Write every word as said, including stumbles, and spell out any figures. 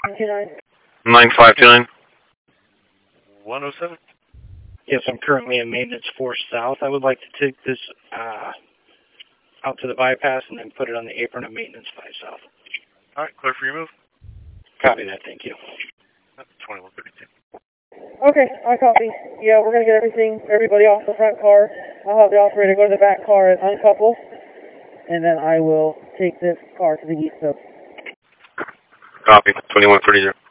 nine five two nine. one oh seven? Yes, I'm currently in maintenance four south. I would like to take this uh, out to the bypass and then put it on the apron of maintenance five south. All right, clear for your move. Copy that, thank you. twenty-one thirty-two. Okay, I copy. Yeah, we're going to get everything, everybody off the front car. I'll have the operator go to the back car and uncouple, and then I will take this car to the east coast. Copy, twenty-one thirty.